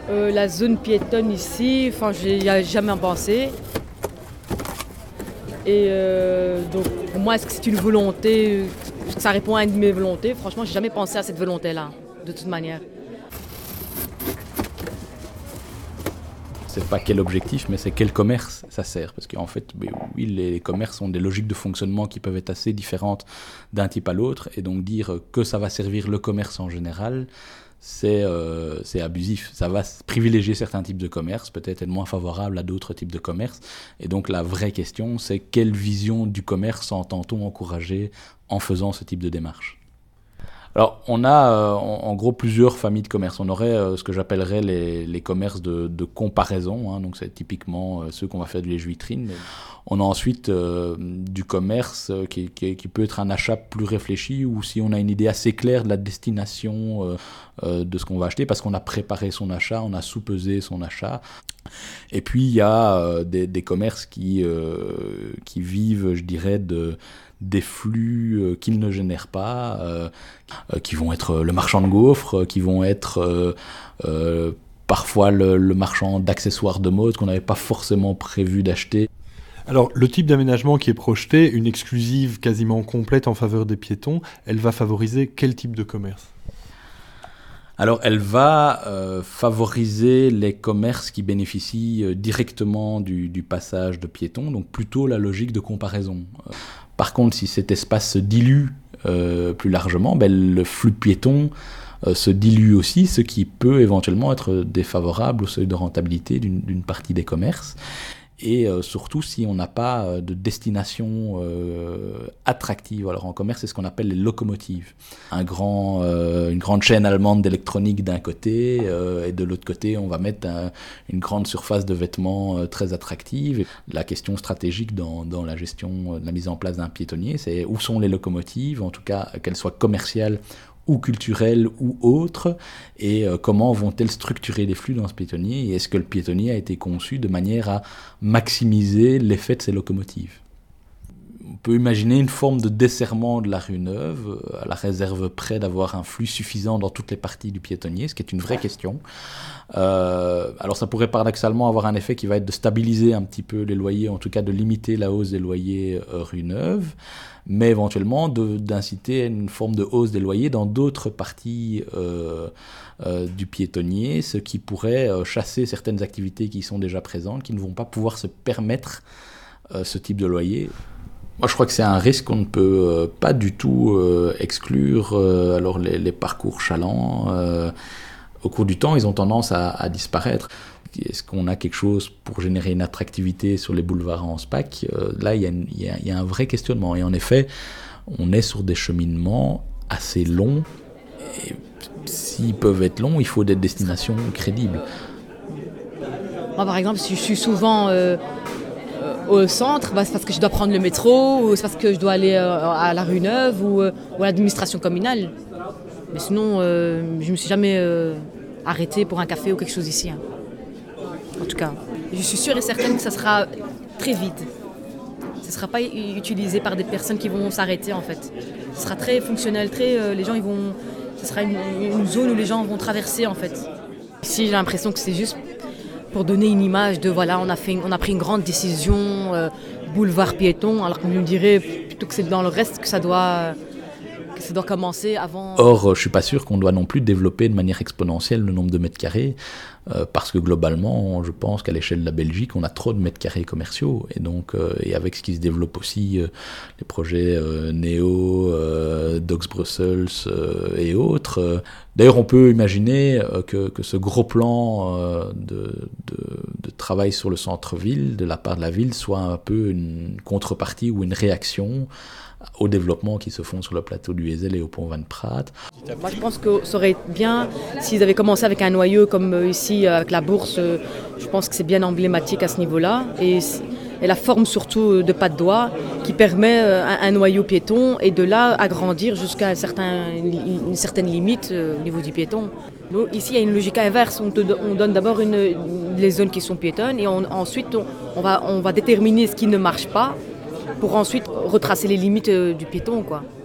La zone piétonne ici, j'y ai jamais pensé. Et donc, pour moi, est-ce que c'est une volonté, est-ce que ça répond à une de mes volontés? Franchement, j'ai jamais pensé à cette volonté-là, de toute manière. C'est pas quel objectif, mais c'est quel commerce ça sert. Parce qu'en fait, oui, les commerces ont des logiques de fonctionnement qui peuvent être assez différentes d'un type à l'autre. Et donc dire que ça va servir le commerce en général, c'est abusif. Ça va privilégier certains types de commerce, peut-être être moins favorable à d'autres types de commerce. Et donc la vraie question, c'est quelle vision du commerce entend-on encourager en faisant ce type de démarche? Alors, on a en gros plusieurs familles de commerces. On aurait ce que j'appellerais les commerces de comparaison, hein, donc c'est typiquement ceux qu'on va faire du lèche-vitrine. On a ensuite du commerce qui peut être un achat plus réfléchi, ou si on a une idée assez claire de la destination de ce qu'on va acheter, parce qu'on a préparé son achat, on a sous-pesé son achat. Et puis il y a des commerces qui vivent, je dirais, des flux qu'ils ne génèrent pas, qui vont être le marchand de gaufres, qui vont être parfois le marchand d'accessoires de mode qu'on n'avait pas forcément prévu d'acheter. Alors, le type d'aménagement qui est projeté, une exclusive quasiment complète en faveur des piétons, elle va favoriser quel type de commerce ? Alors, elle va favoriser les commerces qui bénéficient directement du passage de piétons, donc plutôt la logique de comparaison. Par contre, si cet espace se dilue plus largement, le flux de piétons se dilue aussi, ce qui peut éventuellement être défavorable au seuil de rentabilité d'une partie des commerces. Et surtout si on n'a pas de destination attractive. Alors en commerce, c'est ce qu'on appelle les locomotives. Une grande chaîne allemande d'électronique d'un côté, et de l'autre côté, on va mettre une grande surface de vêtements très attractive. La question stratégique dans la gestion, de la mise en place d'un piétonnier, c'est où sont les locomotives, en tout cas qu'elles soient commerciales ou culturelles ou autres, et comment vont-elles structurer les flux dans ce piétonnier, et est-ce que le piétonnier a été conçu de manière à maximiser l'effet de ces locomotives. On peut imaginer une forme de desserrement de la rue Neuve, à la réserve près d'avoir un flux suffisant dans toutes les parties du piétonnier, ce qui est une vraie question. Alors ça pourrait paradoxalement avoir un effet qui va être de stabiliser un petit peu les loyers, en tout cas de limiter la hausse des loyers rue Neuve, mais éventuellement d'inciter à une forme de hausse des loyers dans d'autres parties du piétonnier, ce qui pourrait chasser certaines activités qui sont déjà présentes, qui ne vont pas pouvoir se permettre ce type de loyer. Moi, je crois que c'est un risque qu'on ne peut pas du tout exclure. Alors, les parcours chalands, au cours du temps, ils ont tendance à disparaître. Est-ce qu'on a quelque chose pour générer une attractivité sur les boulevards en SPAC ? Là, il y a un vrai questionnement. Et en effet, on est sur des cheminements assez longs. Et s'ils peuvent être longs, il faut des destinations crédibles. Moi, par exemple, si je suis souvent au centre, c'est parce que je dois prendre le métro, ou c'est parce que je dois aller à la rue Neuve ou à l'administration communale. Mais sinon, je ne me suis jamais arrêtée pour un café ou quelque chose ici. Hein. En tout cas, je suis sûre et certaine que ça sera très vide. Ce ne sera pas utilisé par des personnes qui vont s'arrêter en fait. Ce sera très fonctionnel, les gens ce sera une zone où les gens vont traverser en fait. Ici, j'ai l'impression que c'est juste pour donner une image de voilà, on a pris une grande décision, boulevard piéton, alors qu'on nous dirait plutôt que c'est dans le reste que ça doit commencer avant. Or, je ne suis pas sûr qu'on doit non plus développer de manière exponentielle le nombre de mètres carrés, parce que globalement, je pense qu'à l'échelle de la Belgique, on a trop de mètres carrés commerciaux. Et donc, et avec ce qui se développe aussi, les projets Neo, Docs Brussels et autres. D'ailleurs, on peut imaginer que ce gros plan de travail sur le centre-ville, de la part de la ville, soit un peu une contrepartie ou une réaction aux développements qui se font sur le plateau du Hezel et au pont Van Praat. Moi, je pense que ça aurait été bien s'ils avaient commencé avec un noyau comme ici avec la bourse. Je pense que c'est bien emblématique à ce niveau-là. Et la forme surtout de pas de doigt qui permet un noyau piéton et de là agrandir jusqu'à une certaine limite au niveau du piéton. Donc, ici, il y a une logique inverse. On donne d'abord les zones qui sont piétonnes et ensuite on va déterminer ce qui ne marche pas pour ensuite retracer les limites du piéton, quoi.